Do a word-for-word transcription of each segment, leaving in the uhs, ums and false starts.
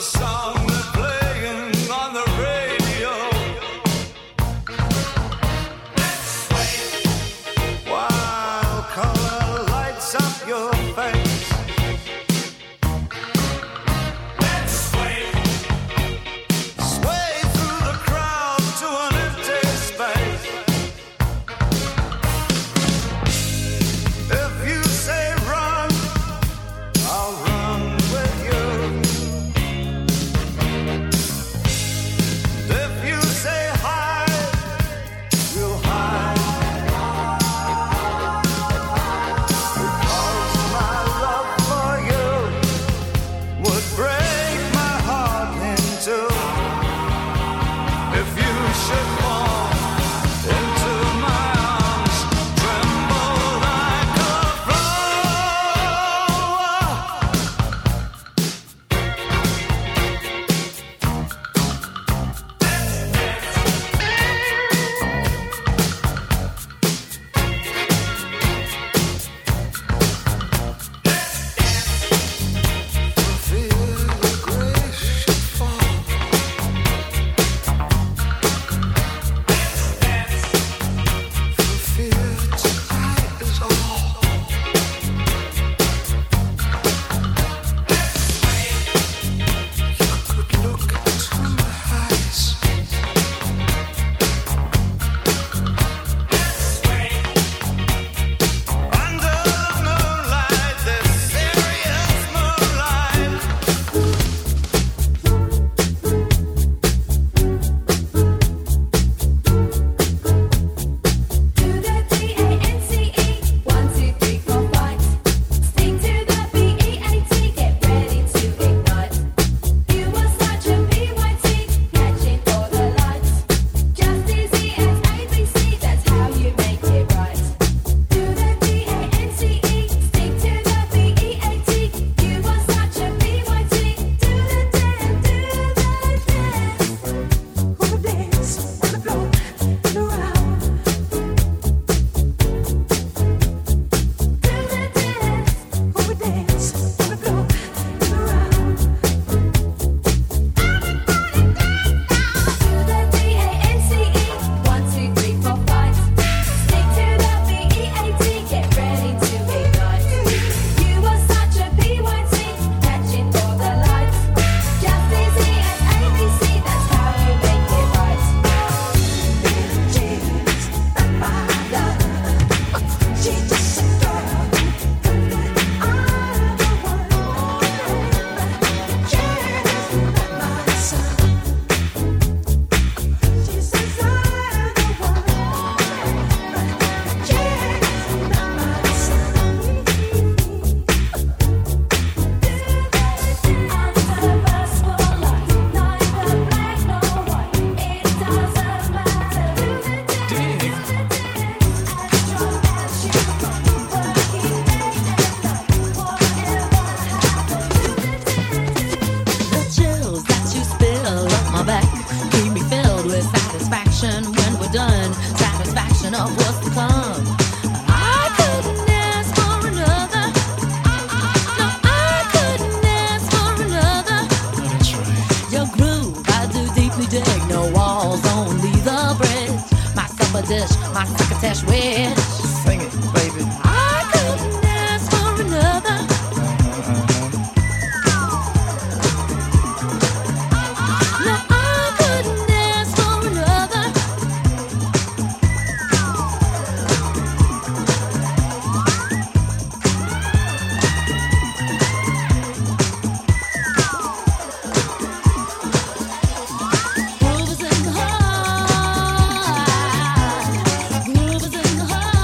Groove is in the heart.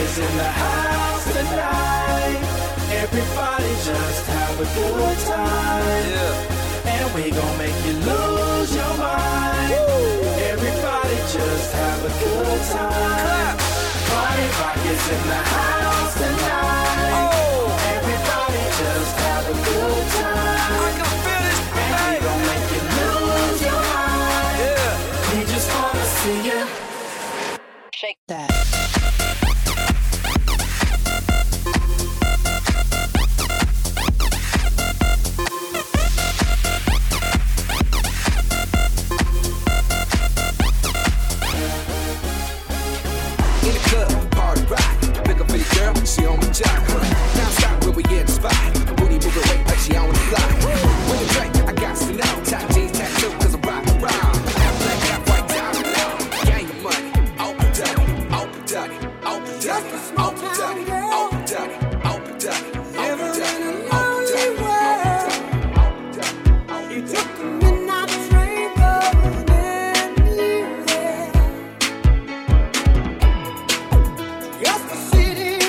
is in the house tonight. Everybody just have a good time. Yeah. And we gon' make you lose your mind. Woo. Everybody just have a good time. Party rock is in the house tonight. Oh. Everybody just have a good time. I can feel it. And we gon' make you lose your mind. Yeah. We just wanna see you shake that. She on my job, now stop where we get the spot. Booty moving weight like she on the fly. When you drink, I got to know. Top jeans tattoo, cause I'm rock around. Half black, half white, diamond now. Gang of money, open duggy, open duggy, open duggy, open duggy, open duggy, open duggy, open duggy, open duggy, open duggy. You took the midnight train going anywhere. Just to see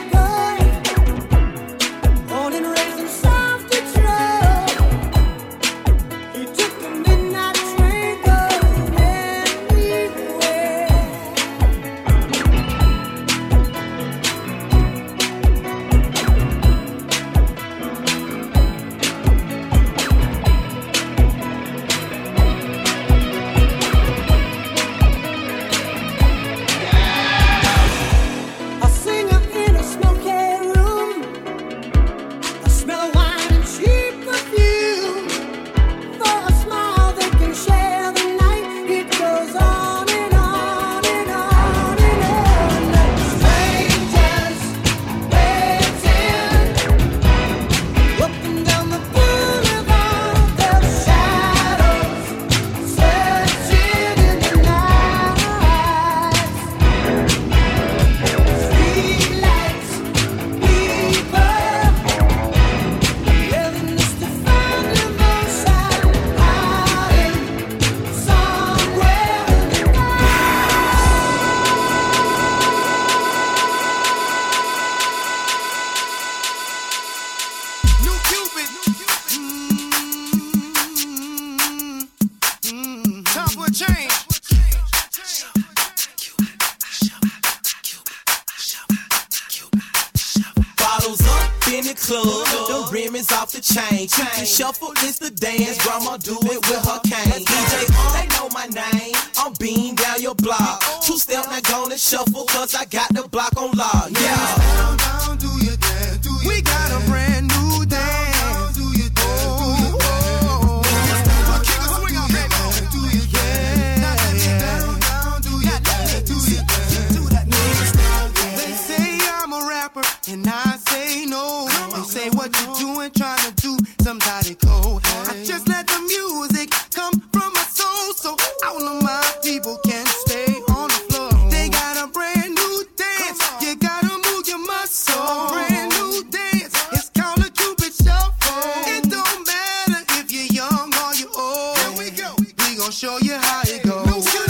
Chain. Chain. Shuffle is the dance, grandma do it with her cane. D J, they know my name, I'm beating down your block. Two step, not gonna shuffle, cause I got the block on lock. Yeah. Down, down, do your dance, do your we got dance. A brand new dance. Down, down, do your dance, oh, do your oh, dance. Oh, oh. Kick a swing out, baby. Do your dance. Now let me down, down, do your dance, do your dance. Do that dance. They say I'm a rapper, and I say no. They say what you doing, trying to do somebody cold. I just let the music come from my soul, so all of my people can stay on the floor. They got a brand new dance, you gotta move your muscle. Brand new dance, it's called a Cupid Shuffle. It don't matter if you're young or you're old. Here we go, we gon' show you how it goes.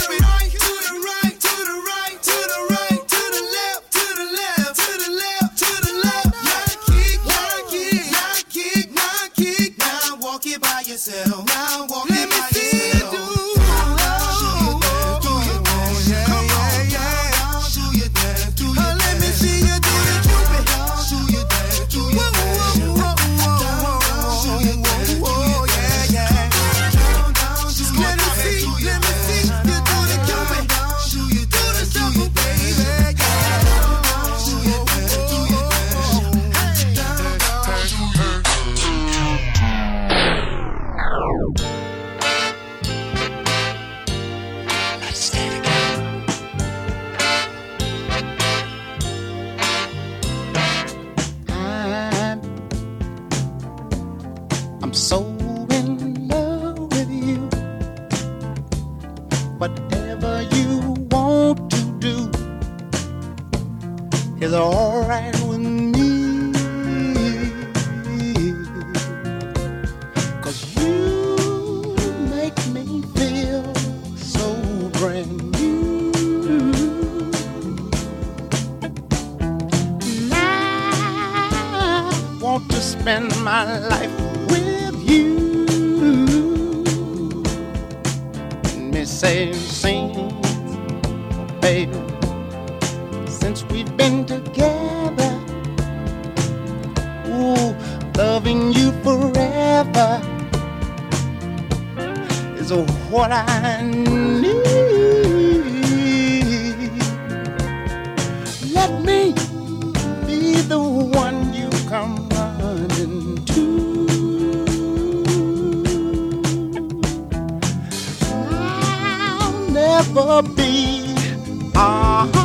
Now walk Let me see you do. Let me see you do the Cupid. Oh yeah, yeah. Let me see, let me see you do the Cupid. Do the shuffle, baby. I'm so in love with you. Whatever you want to do is alright with me. 'Cause you make me feel so brand new. spend my life with you. Let me say, sing, baby, since we've been together, ooh, loving you forever is what I need. Let me be the one you come running to. I'll never be uh-huh.